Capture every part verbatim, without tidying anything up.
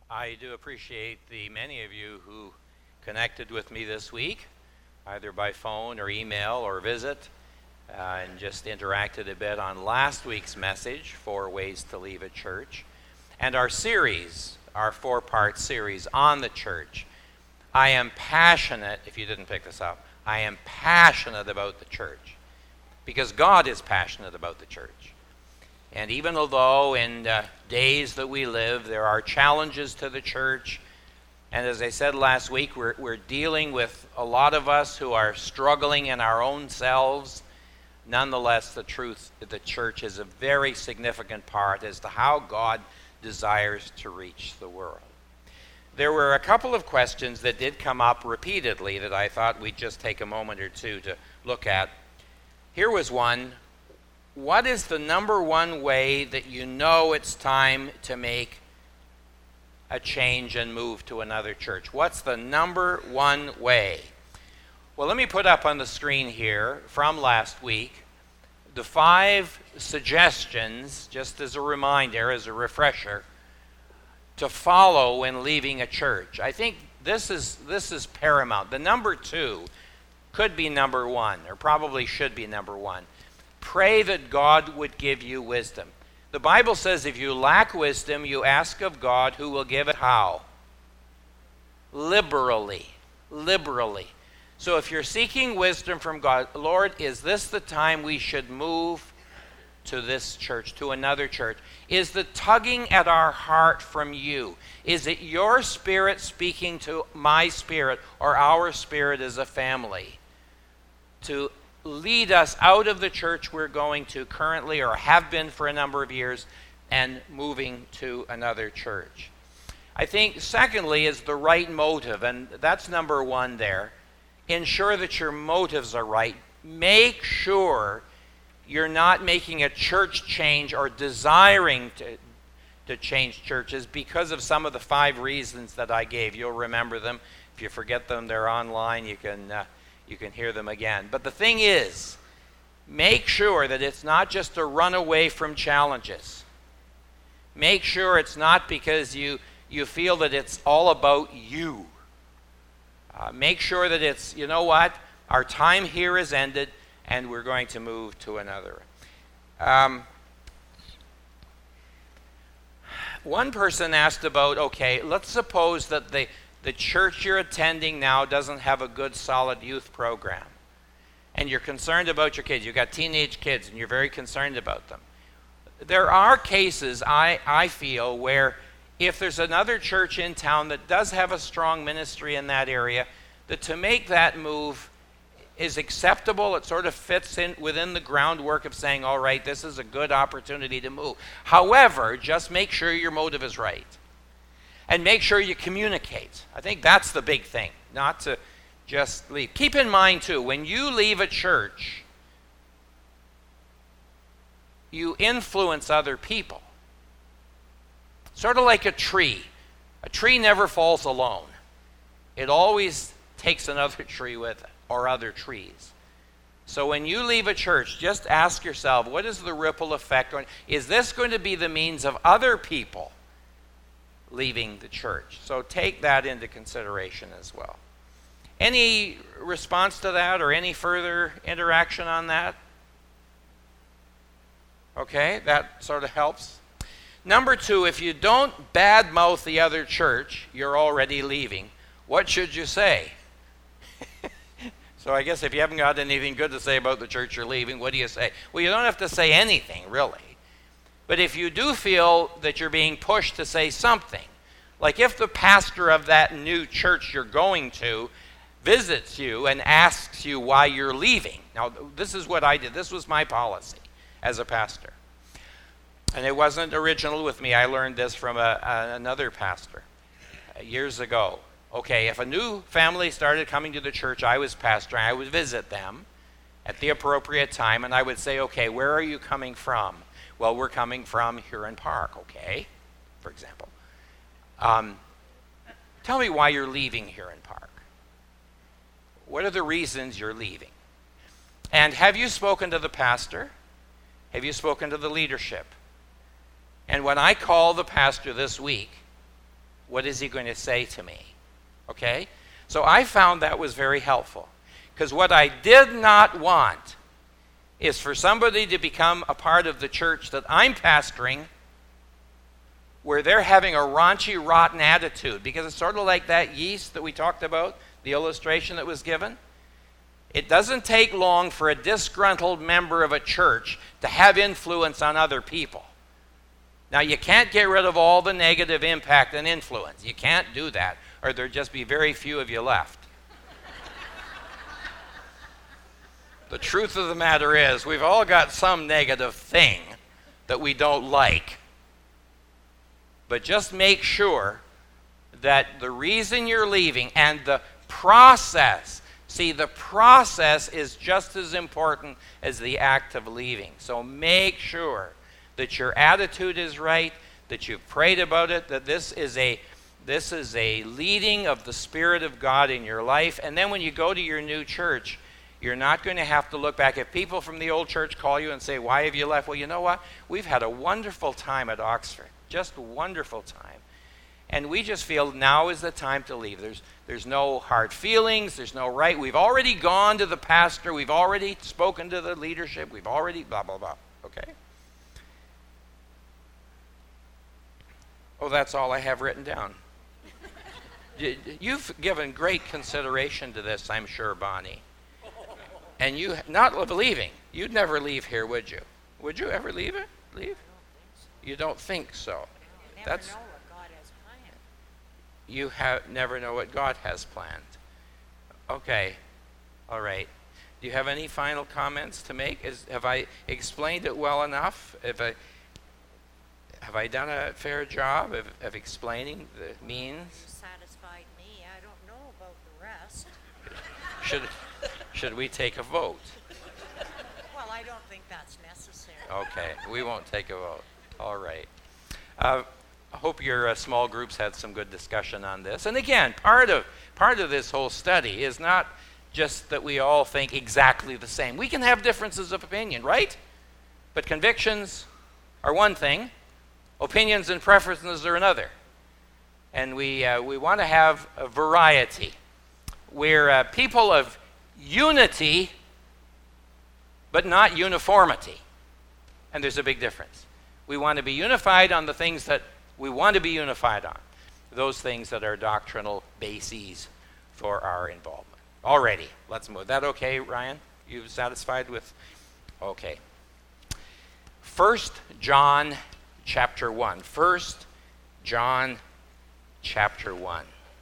I do appreciate the many of you who connected with me this week, either by phone or email or visit, uh, and just interacted a bit on last week's message, Four Ways to Leave a Church, and our series, our four-part series on the church. I am passionate, if you didn't pick this up, I am passionate about the church, because God is passionate about the church. And even although in the days that we live, there are challenges to the church, and as I said last week, we're, we're dealing with a lot of us who are struggling in our own selves, nonetheless, the truth, the church is a very significant part as to how God desires to reach the world. There were a couple of questions that did come up repeatedly that I thought we'd just take a moment or two to look at. Here was one. What is the number one way that you know it's time to make a change and move to another church? What's the number one way? Well, let me put up on the screen here from last week the five suggestions, just as a reminder, as a refresher, to follow when leaving a church. I think this is this is paramount. The number two could be number one, or probably should be number one. Pray that God would give you wisdom. The Bible says if you lack wisdom, you ask of God, who will give it how? Liberally. Liberally. So if you're seeking wisdom from God, Lord, is this the time we should move to this church, to another church? Is the tugging at our heart from you? Is it your spirit speaking to my spirit or our spirit as a family to lead us out of the church we're going to currently or have been for a number of years and moving to another church? I think secondly is the right motive, and that's number one there. Ensure that your motives are right. Make sure you're not making a church change or desiring to, to change churches because of some of the five reasons that I gave. You'll remember them. If you forget them, they're online. You can uh, you can hear them again. But the thing is, make sure that it's not just a run away from challenges. Make sure it's not because you, you feel that it's all about you. Uh, make sure that it's, you know what, our time here is ended and we're going to move to another. Um, one person asked about, okay, let's suppose that the The church you're attending now doesn't have a good, solid youth program. And you're concerned about your kids. You've got teenage kids, and you're very concerned about them. There are cases, I, I feel, where if there's another church in town that does have a strong ministry in that area, that to make that move is acceptable. It sort of fits in within the groundwork of saying, all right, this is a good opportunity to move. However, just make sure your motive is right. And make sure you communicate. I think that's the big thing, not to just leave. Keep in mind, too, when you leave a church, you influence other people. Sort of like a tree. A tree never falls alone. It always takes another tree with it, or other trees. So when you leave a church, just ask yourself, what is the ripple effect? Is this going to be the means of other people leaving the church? So take that into consideration as well. Any response to that or any further interaction on that? Okay, that sort of helps. Number two, if you don't badmouth the other church, you're already leaving. What should you say? So I guess if you haven't got anything good to say about the church you're leaving, what do you say? Well, you don't have to say anything, really. But if you do feel that you're being pushed to say something, like if the pastor of that new church you're going to visits you and asks you why you're leaving. Now, this is what I did. This was my policy as a pastor. And it wasn't original with me. I learned this from a, a, another pastor years ago. Okay, if a new family started coming to the church I was pastoring, I would visit them at the appropriate time, and I would say, okay, where are you coming from? Well, we're coming from Huron Park, okay, for example. Um, tell me why you're leaving Huron Park. What are the reasons you're leaving? And have you spoken to the pastor? Have you spoken to the leadership? And when I call the pastor this week What is he going to say to me? Okay? So I found that was very helpful. Because what I did not want is for somebody to become a part of the church that I'm pastoring where they're having a raunchy, rotten attitude. Because it's sort of like that yeast that we talked about, the illustration that was given. It doesn't take long for a disgruntled member of a church to have influence on other people. Now, you can't get rid of all the negative impact and influence. You can't do that, or there'd just be very few of you left. The truth of the matter is, we've all got some negative thing that we don't like. But just make sure that the reason you're leaving and the process, see, the process is just as important as the act of leaving. So make sure that your attitude is right, that you've prayed about it, that this is a this is a leading of the Spirit of God in your life. And then when you go to your new church, you're not going to have to look back. If people from the old church call you and say, why have you left? Well, you know what? We've had a wonderful time at Oxford. Just a wonderful time. And we just feel now is the time to leave. There's, there's no hard feelings. There's no right. We've already gone to the pastor. We've already spoken to the leadership. We've already blah, blah, blah. Okay? Oh, that's all I have written down. You've given great consideration to this, I'm sure, Bonnie. And you, not leaving, you'd never leave here, would you? Would you ever leave it? Leave? You don't think so. You never That's, know what God has planned. You have never know what God has planned. Okay. All right. Do you have any final comments to make? Is, have I explained it well enough? Have I, have I done a fair job of, of explaining the means? You satisfied me. I don't know about the rest. Should, should we take a vote? Well, I don't think that's necessary. Okay. We won't take a vote. All right. Uh, I hope your uh, small groups had some good discussion on this. And again, part of part of this whole study is not just that we all think exactly the same. We can have differences of opinion, right? But convictions are one thing. Opinions and preferences are another. And we uh, we want to have a variety. We're uh, people of unity, but not uniformity. And there's a big difference. We want to be unified on the things that we want to be unified on. Those things that are doctrinal bases for our involvement. Alrighty, let's move. That okay, Ryan? You satisfied with? Okay. First John chapter one. First John chapter one.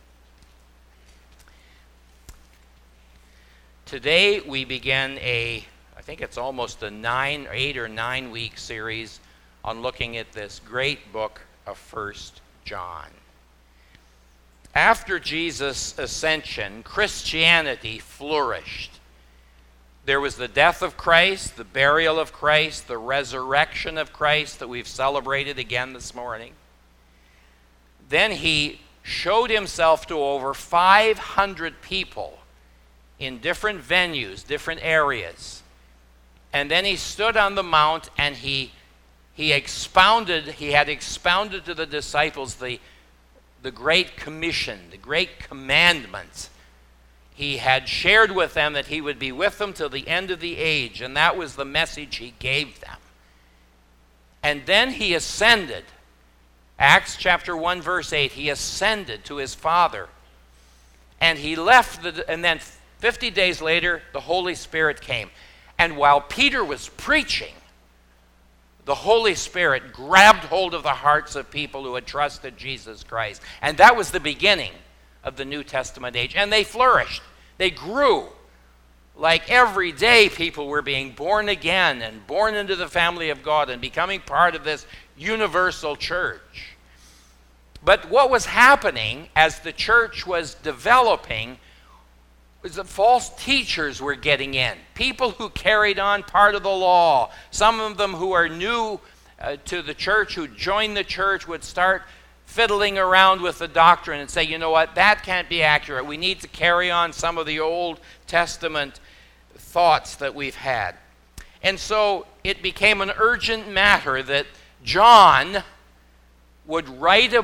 Today we begin a, I think it's almost a nine, eight or nine week series on looking at this great book of First John. After Jesus' ascension, Christianity flourished. There was the death of Christ, the burial of Christ, the resurrection of Christ that we've celebrated again this morning. Then he showed himself to over five hundred people in different venues, different areas. And then he stood on the mount and he He expounded, he had expounded to the disciples the, the Great Commission, the Great Commandments. He had shared with them that he would be with them till the end of the age, and that was the message he gave them. And then he ascended. Acts chapter one, verse eight, he ascended to his Father. And he left, the, and then fifty days later, the Holy Spirit came. And while Peter was preaching, the Holy Spirit grabbed hold of the hearts of people who had trusted Jesus Christ. And that was the beginning of the New Testament age. And they flourished. They grew. Like every day, people were being born again and born into the family of God and becoming part of this universal church. But what was happening as the church was developing was that false teachers were getting in. People who carried on part of the law. Some of them who are new uh, to the church, who joined the church, would start fiddling around with the doctrine and say, you know what, that can't be accurate. We need to carry on some of the Old Testament thoughts that we've had. And so it became an urgent matter that John would write a,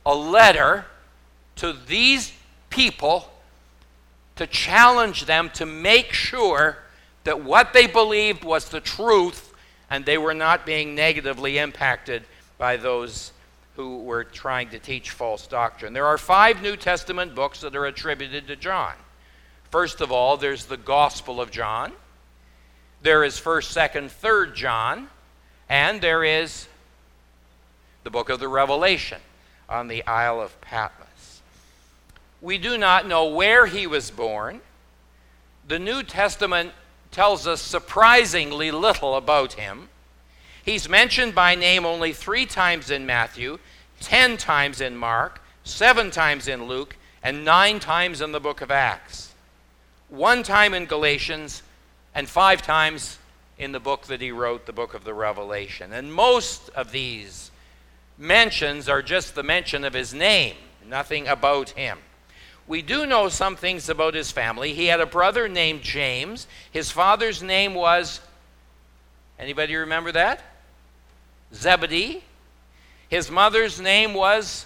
a letter to these people to challenge them to make sure that what they believed was the truth and they were not being negatively impacted by those who were trying to teach false doctrine. There are five New Testament books that are attributed to John. First of all, there's the Gospel of John. There is first, second, third John. And there is the book of the Revelation on the Isle of Patmos. We do not know where he was born. The New Testament tells us surprisingly little about him. He's mentioned by name only three times in Matthew, ten times in Mark, seven times in Luke, and nine times in the book of Acts. One time in Galatians, and five times in the book that he wrote, the book of the Revelation. And most of these mentions are just the mention of his name, nothing about him. We do know some things about his family. He had a brother named James. His father's name was, anybody remember that? Zebedee. His mother's name was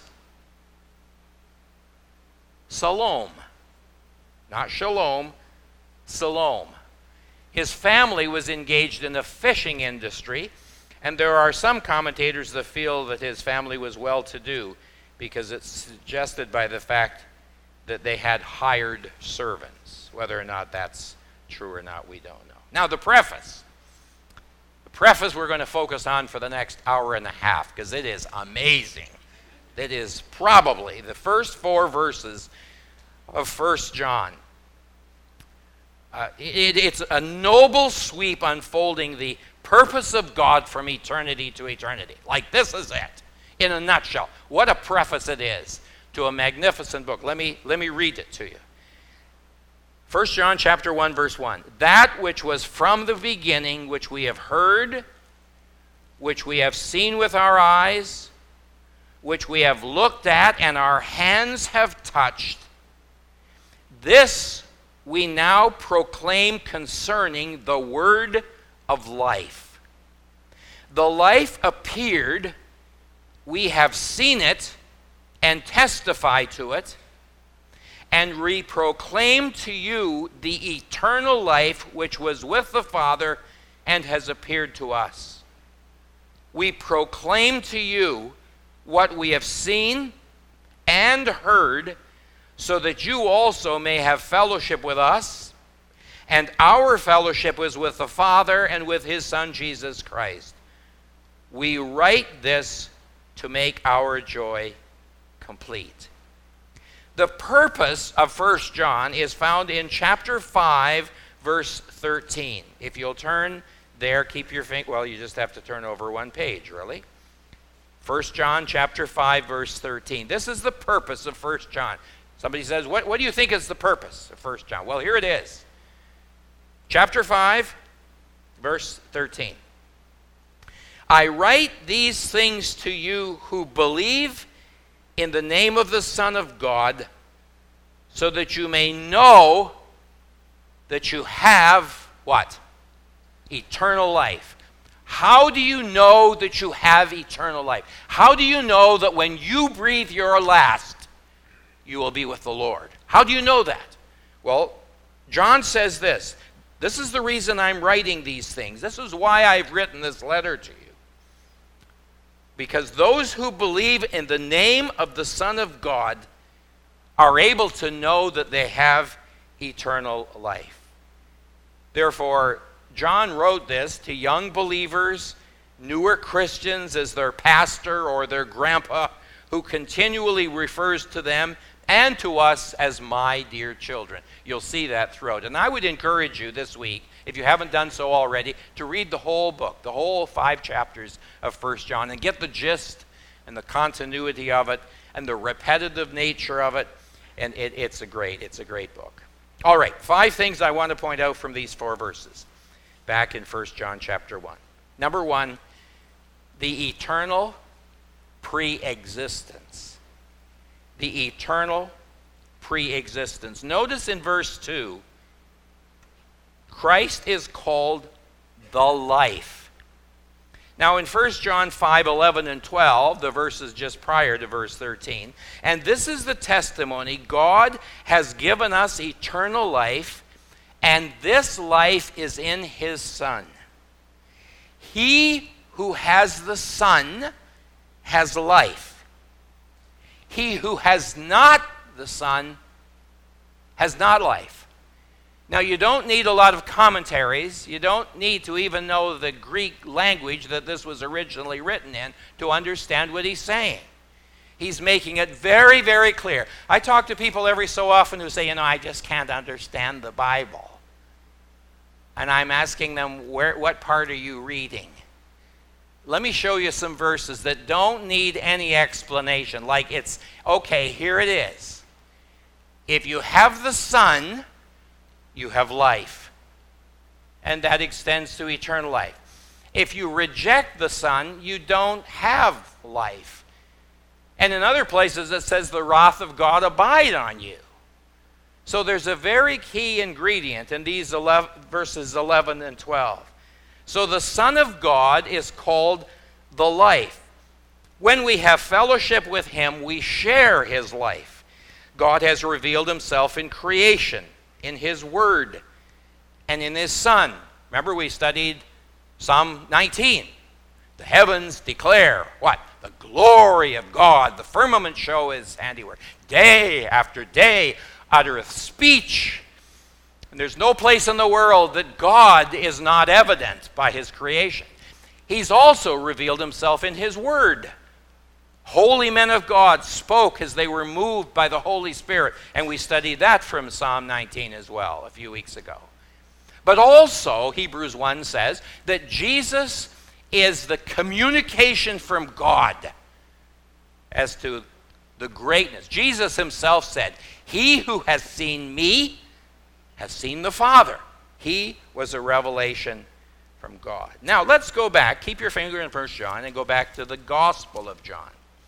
Salome. Not Shalom, Salome. His family was engaged in the fishing industry, and there are some commentators that feel that his family was well-to-do because it's suggested by the fact that they had hired servants. Whether or not that's true or not, we don't know. Now, the preface. The preface we're going to focus on for the next hour and a half because it is amazing. It is probably the first four verses of First John. Uh, it, it's a noble sweep unfolding the purpose of God from eternity to eternity. Like, this is it, in a nutshell. What a preface it is to a magnificent book. Let me, let me read it to you. First John chapter one, verse one. That which was from the beginning, which we have heard, which we have seen with our eyes, which we have looked at and our hands have touched, this we now proclaim concerning the word of life. The life appeared, we have seen it and testify to it, and we proclaim to you the eternal life which was with the Father and has appeared to us. We proclaim to you what we have seen and heard, so that you also may have fellowship with us, and our fellowship is with the Father and with his Son, Jesus Christ. We write this to make our joy complete. The purpose of First John is found in chapter five, verse thirteen. If you'll turn there, keep your finger, well, you just have to turn over one page, really. First John chapter five, verse thirteen. This is the purpose of First John. Somebody says, what, what do you think is the purpose of First John? Well, here it is. Chapter five, verse thirteen. I write these things to you who believe in the name of the Son of God, so that you may know that you have, what? Eternal life. How do you know that you have eternal life? How do you know that when you breathe your last, you will be with the Lord? How do you know that? Well, John says this. This is the reason I'm writing these things. This is why I've written this letter to you. Because those who believe in the name of the Son of God are able to know that they have eternal life. Therefore, John wrote this to young believers, newer Christians as their pastor or their grandpa, who continually refers to them and to us as my dear children. You'll see that throughout. And I would encourage you this week, if you haven't done so already, to read the whole book, the whole five chapters of First John, and get the gist and the continuity of it and the repetitive nature of it. And it, it's a great, it's a great book. All right, five things I want to point out from these four verses back in First John chapter one. Number one, the eternal pre-existence. The eternal pre-existence. Notice in verse two, Christ is called the life. Now in First John five, eleven and twelve, the verses just prior to verse thirteen, and this is the testimony: God has given us eternal life, and this life is in his Son. He who has the Son has life. He who has not the Son has not life. Now, you don't need a lot of commentaries. You don't need to even know the Greek language that this was originally written in to understand what he's saying. He's making it very, very clear. I talk to people every so often who say, you know, I just can't understand the Bible. And I'm asking them, where, what part are you reading? Let me show you some verses that don't need any explanation. Like it's, okay, here it is. If you have the Son, you have life. And that extends to eternal life. If you reject the Son, you don't have life. And in other places it says the wrath of God abide on you. So there's a very key ingredient in these eleven, verses eleven and twelve. So the Son of God is called the life. When we have fellowship with him, we share his life. God has revealed himself in creation, in his word, and in his Son. Remember, we studied Psalm nineteen. The heavens declare what? The glory of God. The firmament show his handiwork. Day after day uttereth speech. And there's no place in the world that God is not evident by his creation. He's also revealed himself in his word. Holy men of God spoke as they were moved by the Holy Spirit. And we studied that from Psalm nineteen as well a few weeks ago. But also, Hebrews one says that Jesus is the communication from God as to the greatness. Jesus himself said, he who has seen me has seen the Father. He was a revelation from God. Now, let's go back. Keep your finger in First John and go back to the Gospel of John.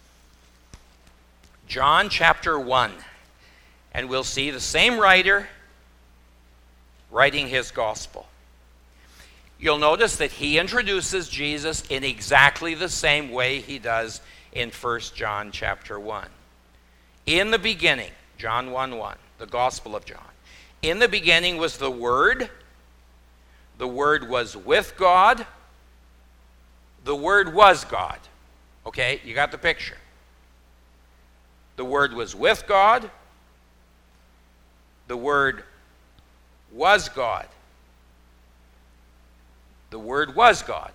John chapter one. And we'll see the same writer writing his Gospel. You'll notice that he introduces Jesus in exactly the same way he does in First John chapter one. In the beginning, John one one, the Gospel of John. In the beginning was the Word. The Word was with God. The Word was God. Okay, you got the picture. The Word was with God. The Word was God. The Word was God.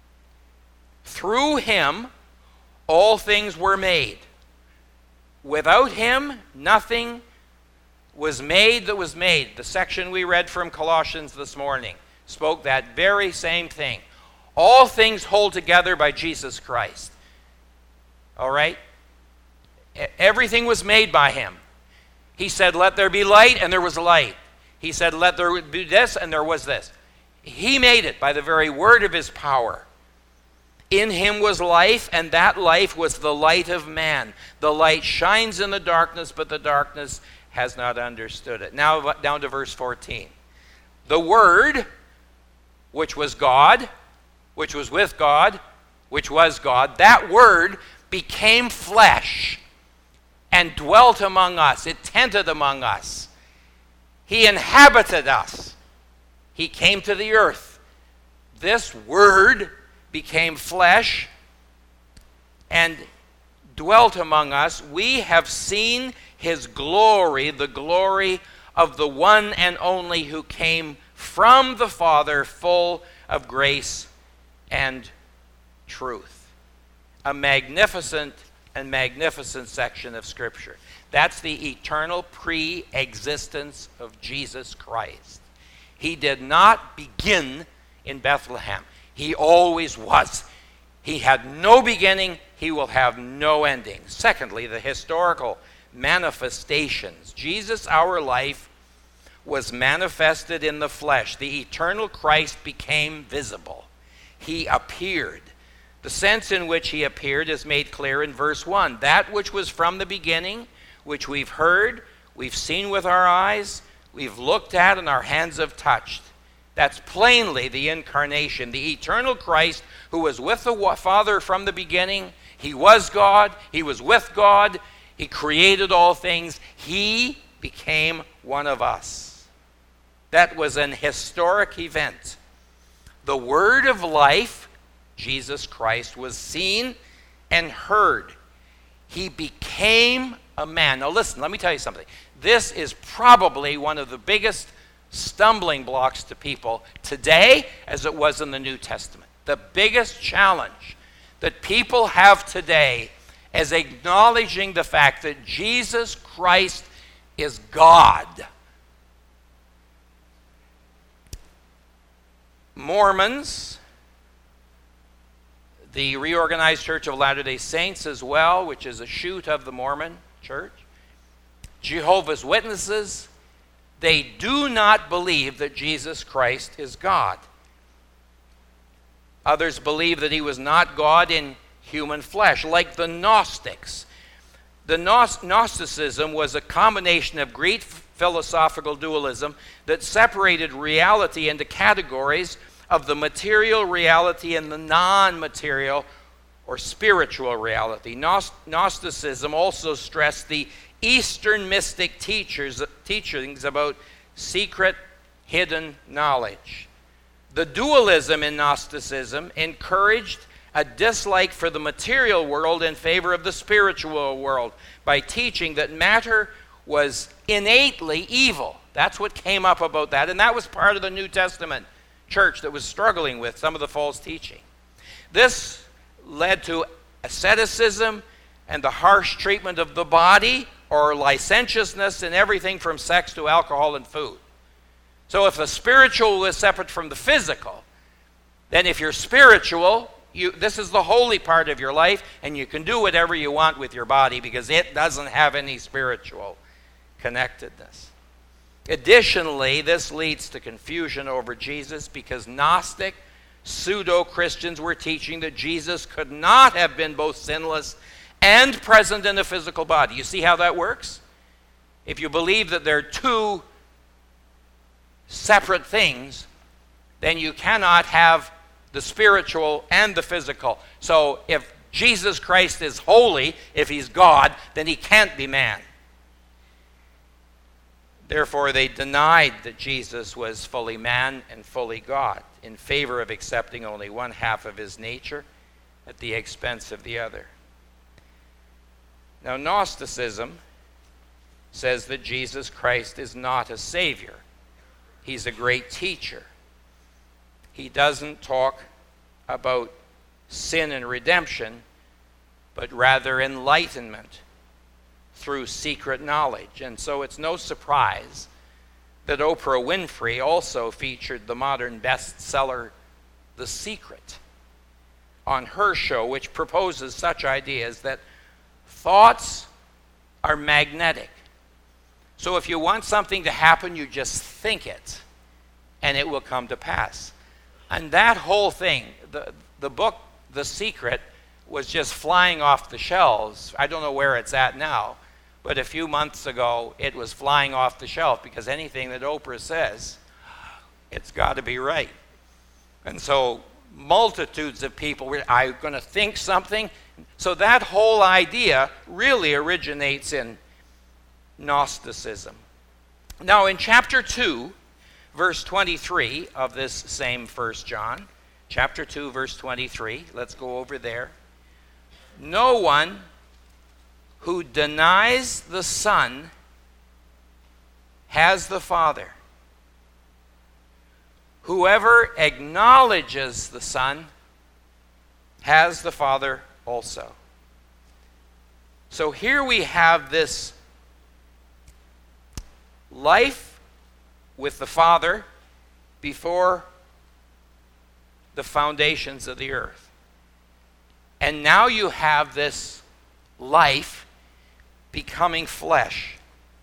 Through him, all things were made. Without him, nothing was made that was made. The section we read from Colossians this morning spoke that very same thing. All things hold together by Jesus Christ. All right? Everything was made by him. He said, let there be light, and there was light. He said, let there be this, and there was this. He made it by the very word of his power. In him was life, and that life was the light of man. The light shines in the darkness, but the darkness has not understood it. Now down to verse fourteen. The Word, which was God, which was with God, which was God, that Word became flesh and dwelt among us. It tented among us. He inhabited us. He came to the earth. This Word became flesh and dwelt among us. We have seen his glory, the glory of the one and only who came from the Father, full of grace and truth. A magnificent and magnificent section of Scripture. That's the eternal pre-existence of Jesus Christ. He did not begin in Bethlehem. He always was. He had no beginning. He will have no ending. Secondly, the historical manifestations. Jesus, our life, was manifested in the flesh. The eternal Christ became visible. He appeared. The sense in which he appeared is made clear in verse one. That which was from the beginning, which we've heard, we've seen with our eyes, we've looked at, and our hands have touched. That's plainly the incarnation, the eternal Christ who was with the Father from the beginning. He was God. He was with God. He created all things. He became one of us. That was an historic event. The Word of life, Jesus Christ, was seen and heard. He became a man. Now listen, let me tell you something. This is probably one of the biggest stumbling blocks to people today as it was in the New Testament. The biggest challenge that people have today is acknowledging the fact that Jesus Christ is God. Mormons, the Reorganized Church of Latter-day Saints as well, which is a shoot of the Mormon Church, Jehovah's Witnesses, they do not believe that Jesus Christ is God. Others believe that he was not God in human flesh, like the Gnostics. The Gnosticism was a combination of Greek philosophical dualism that separated reality into categories of the material reality and the non-material or spiritual reality. Gnosticism also stressed the Eastern mystic teachers, teachings about secret, hidden knowledge. The dualism in Gnosticism encouraged a dislike for the material world in favor of the spiritual world by teaching that matter was innately evil. That's what came up about that, and that was part of the New Testament church that was struggling with some of the false teaching. This led to asceticism and the harsh treatment of the body, or licentiousness in everything from sex to alcohol and food. So if the spiritual was separate from the physical, then if you're spiritual, you, this is the holy part of your life, and you can do whatever you want with your body because it doesn't have any spiritual connectedness. Additionally, this leads to confusion over Jesus because Gnostic pseudo-Christians were teaching that Jesus could not have been both sinless and present in a physical body. You see how that works? If you believe that they're two separate things, then you cannot have the spiritual and the physical. So if Jesus Christ is holy, if he's God, then he can't be man. Therefore, they denied that Jesus was fully man and fully God in favor of accepting only one half of his nature at the expense of the other. Now, Gnosticism says that Jesus Christ is not a savior. He's a great teacher. He doesn't talk about sin and redemption, but rather enlightenment through secret knowledge. And so it's no surprise that Oprah Winfrey also featured the modern bestseller, The Secret, on her show, which proposes such ideas that thoughts are magnetic. So if you want something to happen, you just think it, and it will come to pass. And that whole thing, the, the book, The Secret, was just flying off the shelves. I don't know where it's at now, but a few months ago, it was flying off the shelf because anything that Oprah says, it's got to be right. And so multitudes of people were, I'm going to think something. So that whole idea really originates in Gnosticism. Now in chapter two, verse twenty-three of this same First John, chapter two, verse twenty-three, let's go over there. No one who denies the Son has the Father. Whoever acknowledges the Son has the Father also. So here we have this life with the Father before the foundations of the earth. And now you have this life becoming flesh.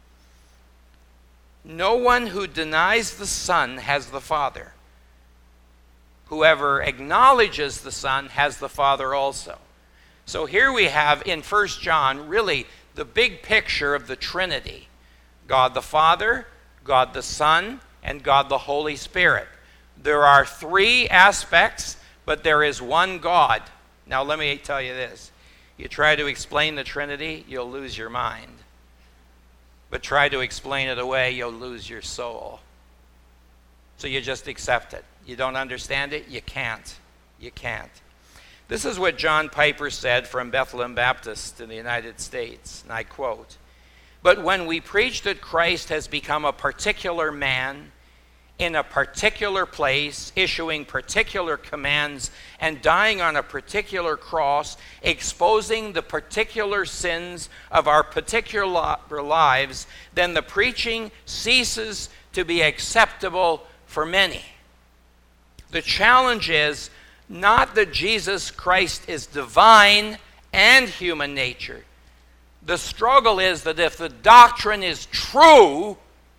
No one who denies the Son has the Father. Whoever acknowledges the Son has the Father also. So here we have in First John really the big picture of the Trinity. God the Father, God the Son, and God the Holy Spirit. There are three aspects, but there is one God. Now let me tell you this. You try to explain the Trinity, you'll lose your mind. But try to explain it away, you'll lose your soul. So you just accept it. You don't understand it, you can't. You can't. This is what John Piper said from Bethlehem Baptist in the United States, and I quote, "But when we preach that Christ has become a particular man, in a particular place, issuing particular commands, and dying on a particular cross, exposing the particular sins of our particular lives, then the preaching ceases to be acceptable for many." The challenge is not that Jesus Christ is divine and human nature. The struggle is that if the doctrine is true,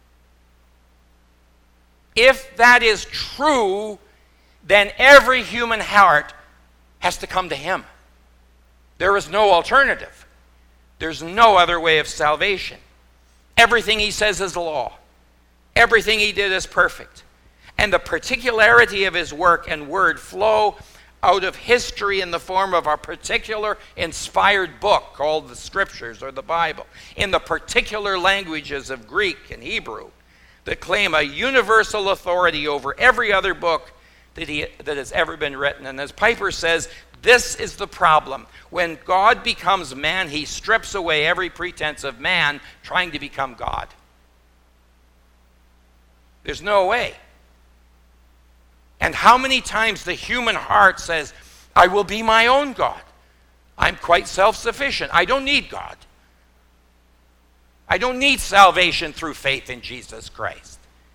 if that is true, then every human heart has to come to him. There is no alternative. There's no other way of salvation. Everything he says is law. Everything he did is perfect. And the particularity of his work and word flow out of history in the form of a particular inspired book called the Scriptures or the Bible, in the particular languages of Greek and Hebrew, that claim a universal authority over every other book that, he, that has ever been written. And as Piper says, this is the problem. When God becomes man, he strips away every pretense of man trying to become God. There's no way. And how many times the human heart says, I will be my own God. I'm quite self-sufficient. I don't need God. I don't need salvation through faith in Jesus Christ.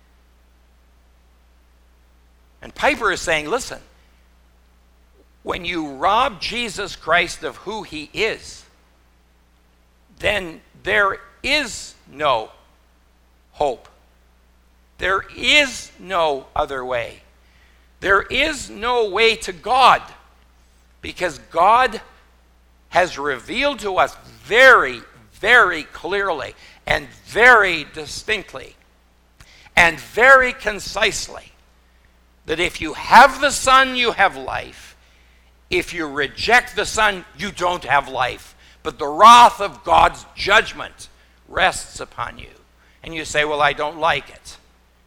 And Piper is saying, listen, when you rob Jesus Christ of who he is, then there is no hope. There is no other way. There is no way to God, because God has revealed to us very, very clearly and very distinctly and very concisely that if you have the Son, you have life. If you reject the Son, you don't have life. But the wrath of God's judgment rests upon you. And you say, well, I don't like it.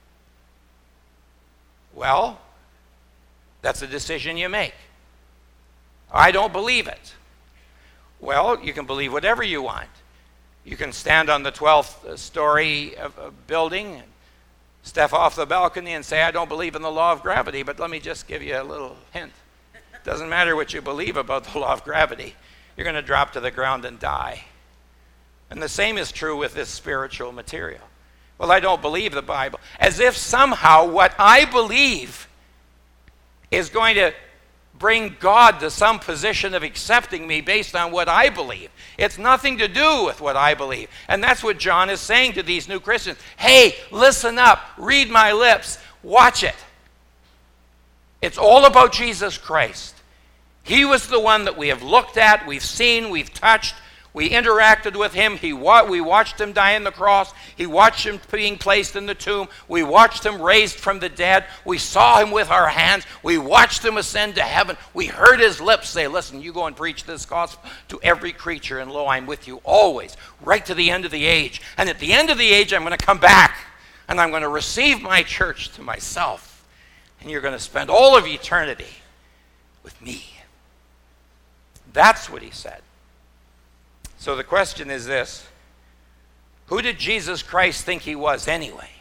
Well, that's a decision you make. I don't believe it. Well, you can believe whatever you want. You can stand on the twelfth story of a building and step off the balcony and say, I don't believe in the law of gravity, but let me just give you a little hint. It doesn't matter what you believe about the law of gravity. You're going to drop to the ground and die. And the same is true with this spiritual material. Well, I don't believe the Bible. As if somehow what I believe is going to bring God to some position of accepting me based on what I believe. It's nothing to do with what I believe. And that's what John is saying to these new Christians. Hey, listen up, read my lips, watch it. It's all about Jesus Christ. He was the one that we have looked at, we've seen, we've touched, we interacted with him. He wa- we watched him die on the cross. He watched him being placed in the tomb. We watched him raised from the dead. We saw him with our hands. We watched him ascend to heaven. We heard his lips say, listen, you go and preach this gospel to every creature, and lo, I'm with you always, right to the end of the age. And at the end of the age, I'm going to come back, and I'm going to receive my church to myself. And you're going to spend all of eternity with me. That's what he said. So the question is this: who did Jesus Christ think he was anyway?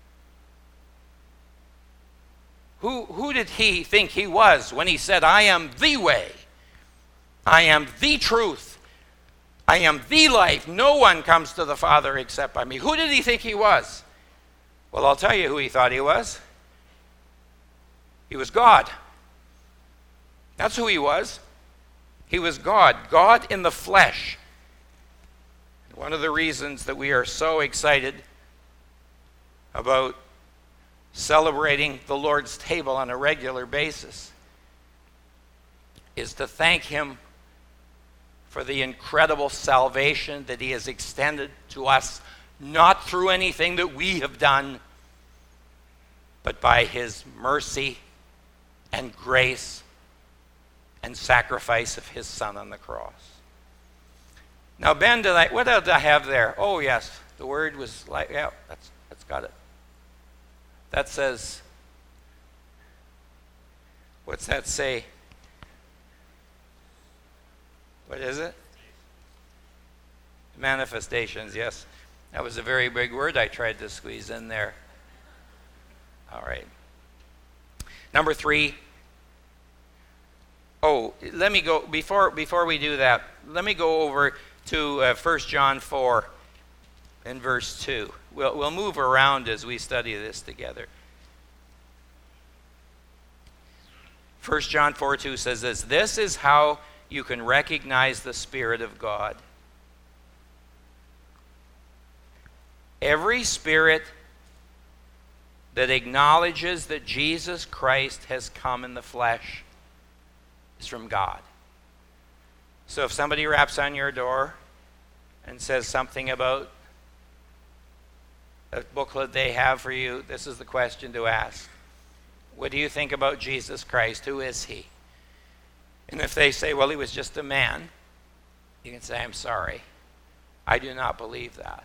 Who, who did he think he was when he said, I am the way, I am the truth, I am the life, no one comes to the Father except by me? Who did he think he was? Well, I'll tell you who he thought he was. He was God. That's who he was. He was God, God in the flesh. One of the reasons that we are so excited about celebrating the Lord's table on a regular basis is to thank him for the incredible salvation that he has extended to us, not through anything that we have done, but by his mercy and grace and sacrifice of his Son on the cross. Now, Ben, did I, what did I have there? Oh, yes, the word was like, yeah, that's, that's got it. That says, what's that say? What is it? Manifestations, yes. That was a very big word I tried to squeeze in there. All right. Number three. Oh, let me go, before before we do that, let me go over to uh, First John four and verse two. We'll, we'll move around as we study this together. First John four two says this, "This is how you can recognize the Spirit of God. Every spirit that acknowledges that Jesus Christ has come in the flesh is from God." So if somebody raps on your door and says something about a booklet they have for you, this is the question to ask. What do you think about Jesus Christ? Who is he? And if they say, well, he was just a man, you can say, I'm sorry. I do not believe that.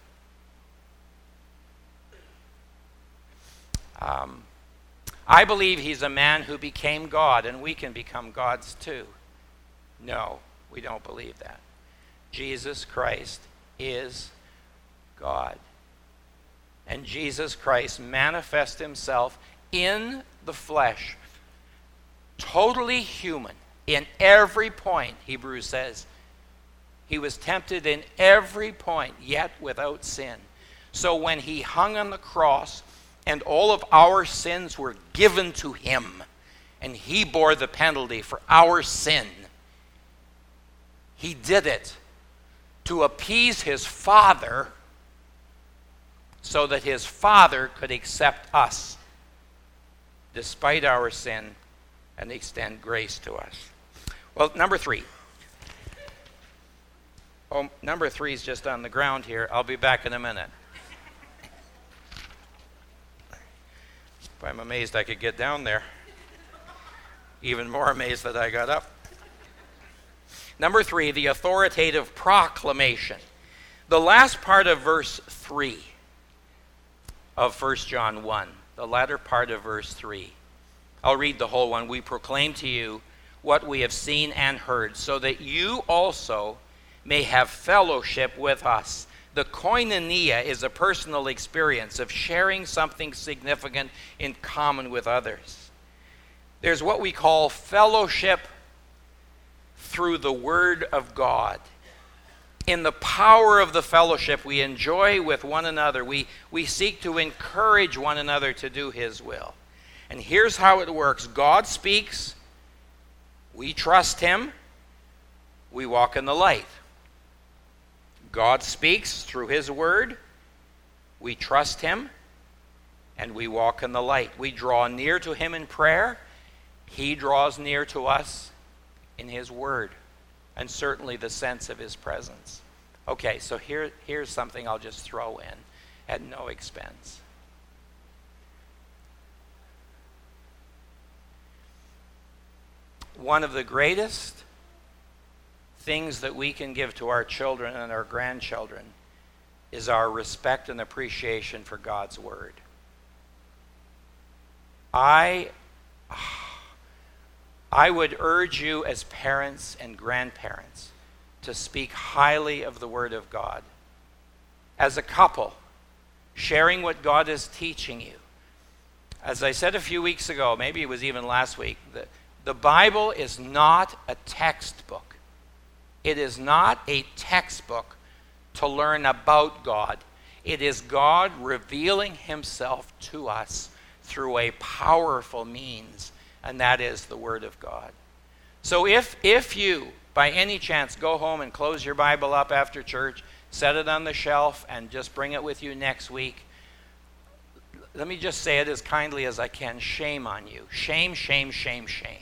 Um, I believe he's a man who became God, and we can become gods too. No, we don't believe that. Jesus Christ is God. And Jesus Christ manifests himself in the flesh, totally human, in every point, Hebrews says. He was tempted in every point, yet without sin. So when he hung on the cross, and all of our sins were given to him, and he bore the penalty for our sin, he did it to appease his Father so that his Father could accept us despite our sin and extend grace to us. Well, number three. Oh, number three is just on the ground here. I'll be back in a minute. I'm amazed I could get down there. Even more amazed that I got up. Number three, the authoritative proclamation. The last part of verse three of First John one, the latter part of verse three. I'll read the whole one. We proclaim to you what we have seen and heard, so that you also may have fellowship with us. The koinonia is a personal experience of sharing something significant in common with others. There's what we call fellowship through the Word of God. In the power of the fellowship we enjoy with one another, we, we seek to encourage one another to do his will. And here's how it works. God speaks, we trust him, we walk in the light. God speaks through his word, we trust him, and we walk in the light. We draw near to him in prayer, he draws near to us in his word, and certainly the sense of his presence. Okay, so here, here's something I'll just throw in at no expense. One of the greatest things that we can give to our children and our grandchildren is our respect and appreciation for God's word. I, I would urge you as parents and grandparents to speak highly of the word of God. As a couple, sharing what God is teaching you. As I said a few weeks ago, maybe it was even last week, the, the Bible is not a textbook. It is not a textbook to learn about God. It is God revealing himself to us through a powerful means, and that is the Word of God. So if, if you, by any chance, go home and close your Bible up after church, set it on the shelf, and just bring it with you next week, let me just say it as kindly as I can, shame on you. Shame, shame, shame, shame.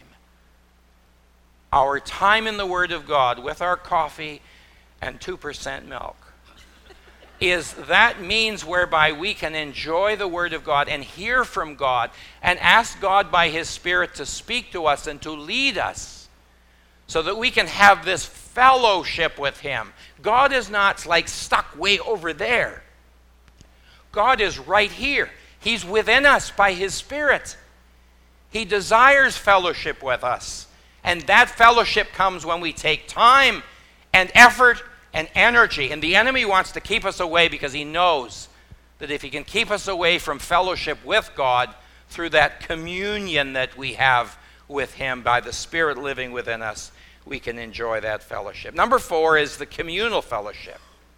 Our time in the Word of God with our coffee and two percent milk is that means whereby we can enjoy the Word of God and hear from God and ask God by His Spirit to speak to us and to lead us so that we can have this fellowship with Him. God is not like stuck way over there. God is right here. He's within us by His Spirit. He desires fellowship with us. And that fellowship comes when we take time and effort and energy. And the enemy wants to keep us away because he knows that if he can keep us away from fellowship with God through that communion that we have with Him by the Spirit living within us, we can enjoy that fellowship. Number four is the communal fellowship.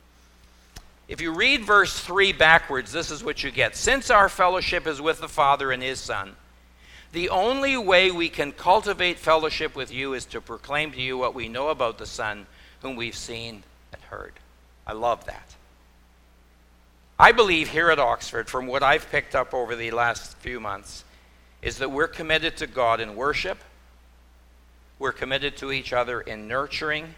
If you read verse three backwards, this is what you get. Since our fellowship is with the Father and His Son, the only way we can cultivate fellowship with you is to proclaim to you what we know about the Son, whom we've seen and heard. I love that. I believe here at Oxford, from what I've picked up over the last few months, is that we're committed to God in worship. We're committed to each other in nurturing,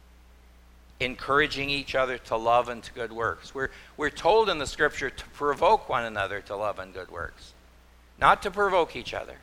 encouraging each other to love and to good works. We're, we're told in the Scripture to provoke one another to love and good works. Not to provoke each other,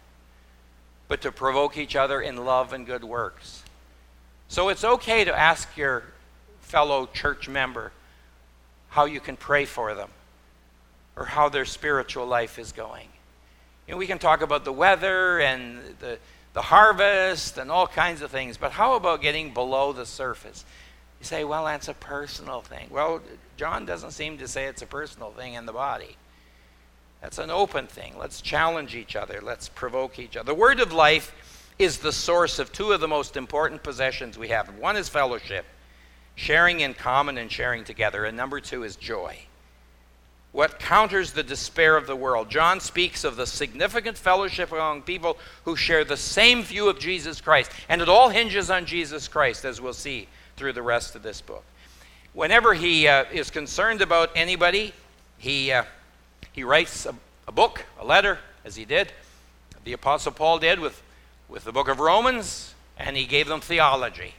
but to provoke each other in love and good works. So it's okay to ask your fellow church member how you can pray for them or how their spiritual life is going. You know, we can talk about the weather and the, the harvest and all kinds of things, but how about getting below the surface? You say, well, that's a personal thing. Well, John doesn't seem to say it's a personal thing in the body. That's an open thing. Let's challenge each other. Let's provoke each other. The Word of life is the source of two of the most important possessions we have. One is fellowship, sharing in common and sharing together. And number two is joy. What counters the despair of the world? John speaks of the significant fellowship among people who share the same view of Jesus Christ. And it all hinges on Jesus Christ, as we'll see through the rest of this book. Whenever he uh, is concerned about anybody, he... Uh, He writes a, a book, a letter, as he did. The Apostle Paul did with, with the book of Romans, and he gave them theology.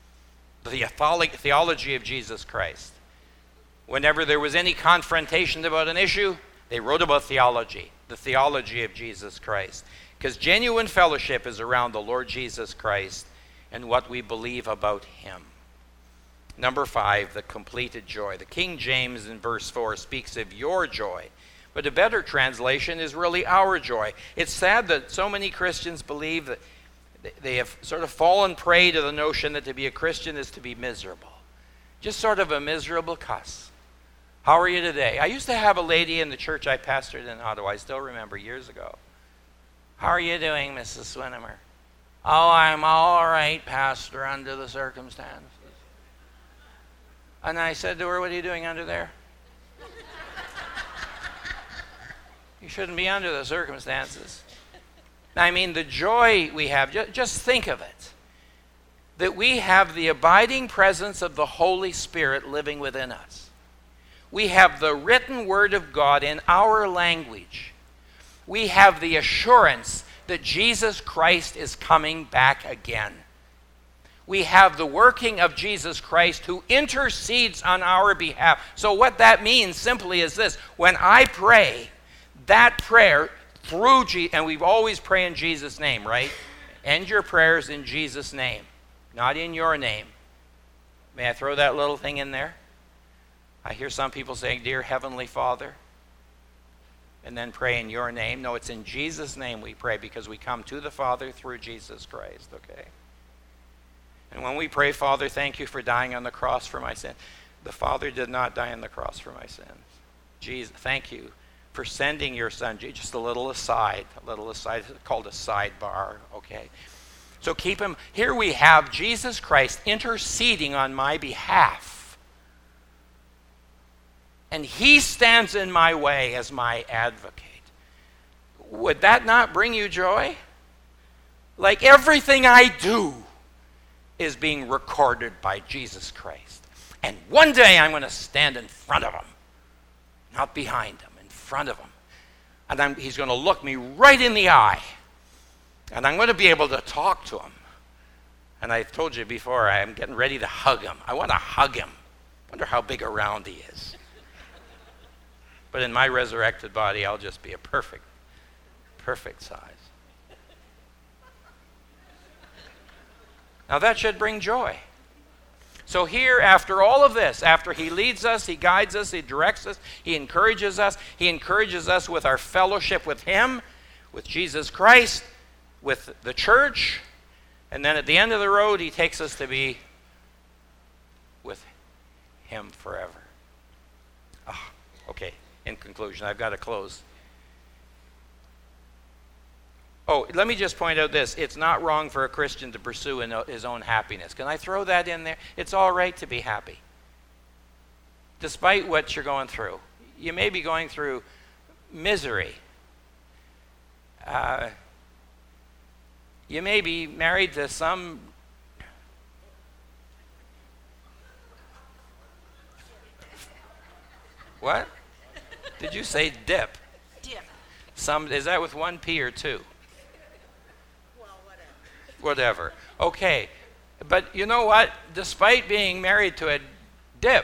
The theology of Jesus Christ. Whenever there was any confrontation about an issue, they wrote about theology, the theology of Jesus Christ. Because genuine fellowship is around the Lord Jesus Christ and what we believe about Him. Number five, the completed joy. The King James in verse four speaks of your joy. But a better translation is really our joy. It's sad that so many Christians believe that they have sort of fallen prey to the notion that to be a Christian is to be miserable. Just sort of a miserable cuss. How are you today? I used to have a lady in the church I pastored in Ottawa. I still remember years ago. How are you doing, Missus Swinimer? Oh, I'm all right, Pastor, under the circumstances. And I said to her, what are you doing under there? You shouldn't be under the circumstances. I mean, the joy we have, just, just think of it. That we have the abiding presence of the Holy Spirit living within us. We have the written Word of God in our language. We have the assurance that Jesus Christ is coming back again. We have the working of Jesus Christ who intercedes on our behalf. So what that means simply is this. When I pray, that prayer through Jesus, and we always pray in Jesus' name, right? End your prayers in Jesus' name, not in your name. May I throw that little thing in there? I hear some people saying, Dear Heavenly Father, and then pray in your name. No, it's in Jesus' name we pray because we come to the Father through Jesus Christ, okay? And when we pray, Father, thank you for dying on the cross for my sin. The Father did not die on the cross for my sins. Jesus, thank you for sending your Son. Just a little aside, a little aside, called a sidebar, okay? So keep him. Here we have Jesus Christ interceding on my behalf. And he stands in my way as my advocate. Would that not bring you joy? Like everything I do is being recorded by Jesus Christ. And one day I'm going to stand in front of him, not behind him, in front of him. And I'm, he's going to look me right in the eye. And I'm going to be able to talk to him. And I've told you before, I'm getting ready to hug him. I want to hug him. Wonder how big around he is. But in my resurrected body, I'll just be a perfect, perfect size. Now that should bring joy. So here, after all of this, after he leads us, he guides us, he directs us, he encourages us, he encourages us with our fellowship with him, with Jesus Christ, with the church, and then at the end of the road, he takes us to be with him forever. Oh, okay, in conclusion, I've got to close. Oh, let me just point out this. It's not wrong for a Christian to pursue his own happiness. Can I throw that in there? It's all right to be happy. Despite what you're going through. You may be going through misery. Uh, you may be married to some what? Did you say dip? Dip. Some, is that with one P or two? Well, whatever. Whatever. Okay. But you know what? Despite being married to a dip,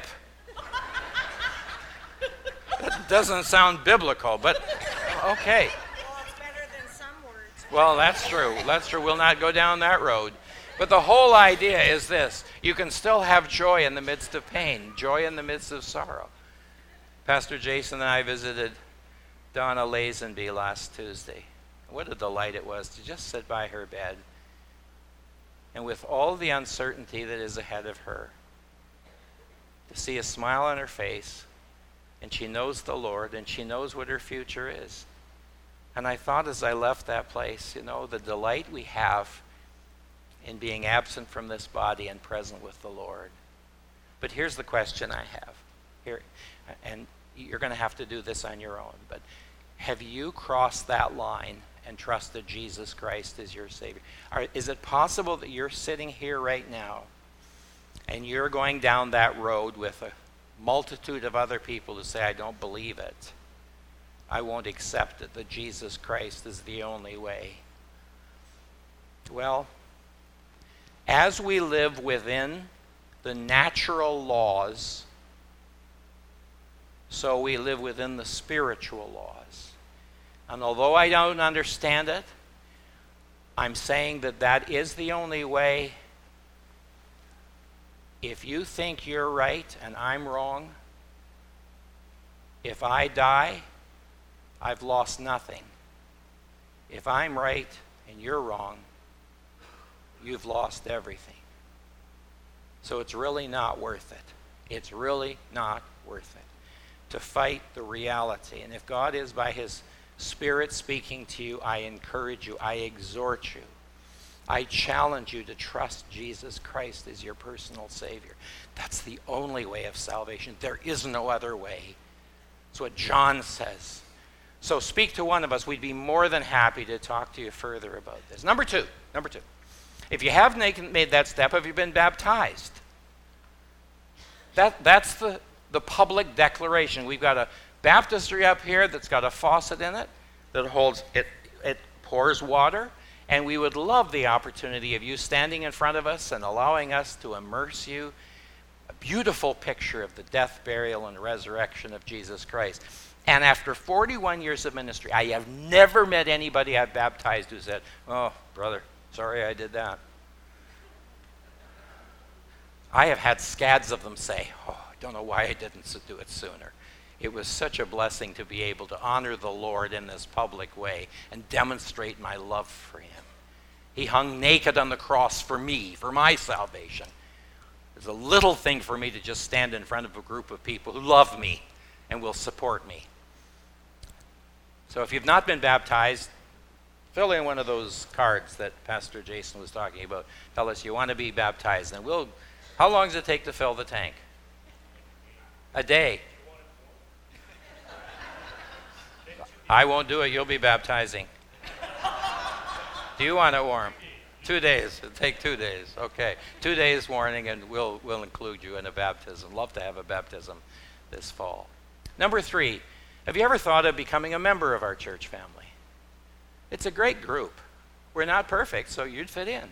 that doesn't sound biblical, but okay. Well, it's better than some words. Well, that's true. That's true. We'll not go down that road. But the whole idea is this. You can still have joy in the midst of pain, joy in the midst of sorrow. Pastor Jason and I visited Donna Lazenby last Tuesday. What a delight it was to just sit by her bed and with all the uncertainty that is ahead of her, to see a smile on her face, and she knows the Lord, and she knows what her future is. And I thought as I left that place, you know, the delight we have in being absent from this body and present with the Lord. But here's the question I have. Here, and you're going to have to do this on your own, but have you crossed that line and trusted Jesus Christ as your Savior? Are, is it possible that you're sitting here right now and you're going down that road with a multitude of other people who say, I don't believe it. I won't accept it, that Jesus Christ is the only way. Well, as we live within the natural laws, so we live within the spiritual laws. And although I don't understand it, I'm saying that that is the only way. If you think you're right and I'm wrong, if I die, I've lost nothing. If I'm right and you're wrong, you've lost everything. So it's really not worth it. It's really not worth it to fight the reality. And if God is by his Spirit speaking to you, I encourage you, I exhort you, I challenge you to trust Jesus Christ as your personal Savior. That's the only way of salvation. There is no other way. That's what John says. So speak to one of us. We'd be more than happy to talk to you further about this. Number two, number two. If you have made that step, have you been baptized? That, that's the, the public declaration. We've got a baptistry up here that's got a faucet in it that holds, it, it pours water. And we would love the opportunity of you standing in front of us and allowing us to immerse you. A beautiful picture of the death, burial, and resurrection of Jesus Christ. And after forty-one years of ministry, I have never met anybody I've baptized who said, oh, brother, sorry I did that. I have had scads of them say, oh, I don't know why I didn't do it sooner. It was such a blessing to be able to honor the Lord in this public way and demonstrate my love for him. He hung naked on the cross for me, for my salvation. It's a little thing for me to just stand in front of a group of people who love me and will support me. So if you've not been baptized, fill in one of those cards that Pastor Jason was talking about. Tell us you want to be baptized. And we'll, how long does it take to fill the tank? A day. I won't do it. You'll be baptizing. Do you want it warm? Two days. It'll take two days. Okay. Two days warning, and we'll we'll include you in a baptism. Love to have a baptism this fall. Number three, have you ever thought of becoming a member of our church family? It's a great group. We're not perfect, so you'd fit in.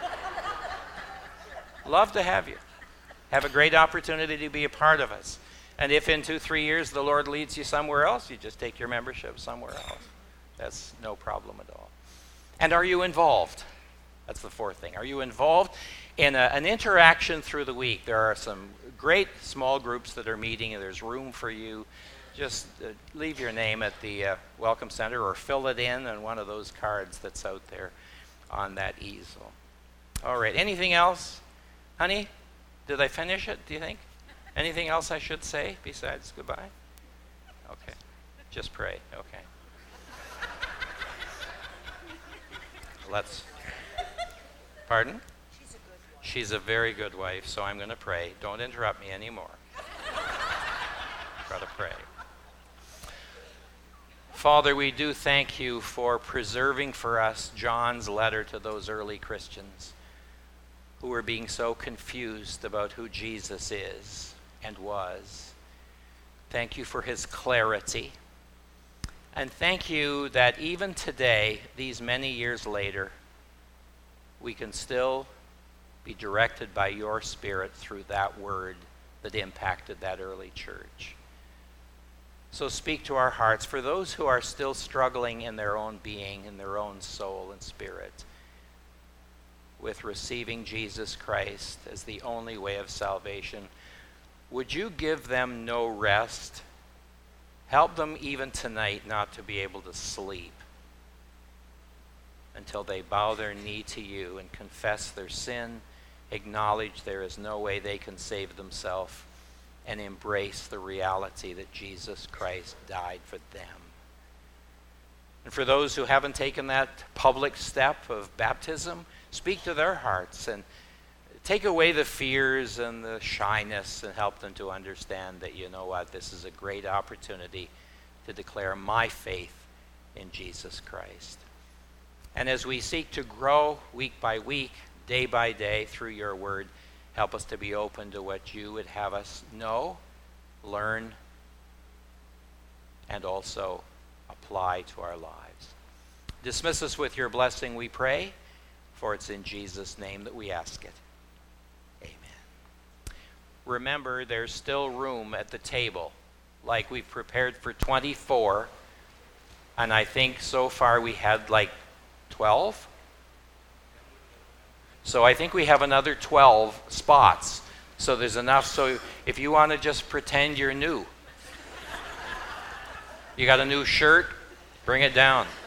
Love to have you. Have a great opportunity to be a part of us. And if in two, three years the Lord leads you somewhere else, you just take your membership somewhere else. That's no problem at all. And are you involved? That's the fourth thing. Are you involved in a, an interaction through the week? There are some great small groups that are meeting, and there's room for you. Just uh, leave your name at the uh, Welcome Center or fill it in on one of those cards that's out there on that easel. All right. Anything else? Honey, did I finish it, do you think? Anything else I should say besides goodbye? Okay. Just pray. Okay. Let's. Pardon? She's a good one. She's a very good wife, so I'm going to pray. Don't interrupt me anymore. Got to pray. Father, we do thank you for preserving for us John's letter to those early Christians who were being so confused about who Jesus is and was. Thank you for his clarity. And thank you that even today, these many years later, we can still be directed by your Spirit through that word that impacted that early church. So speak to our hearts for those who are still struggling in their own being, in their own soul and spirit, with receiving Jesus Christ as the only way of salvation. Would you give them no rest? Help them even tonight not to be able to sleep until they bow their knee to you and confess their sin, acknowledge there is no way they can save themselves, and embrace the reality that Jesus Christ died for them. And for those who haven't taken that public step of baptism, speak to their hearts and take away the fears and the shyness and help them to understand that, you know what, this is a great opportunity to declare my faith in Jesus Christ. And as we seek to grow week by week, day by day through your word, help us to be open to what you would have us know, learn, and also apply to our lives. Dismiss us with your blessing, we pray, for it's in Jesus' name that we ask it. Amen. Remember, there's still room at the table, like we've prepared for twenty-four, and I think so far we had like twelve. So I think we have another twelve spots. So there's enough. So if you want to just pretend you're new, you got a new shirt, bring it down.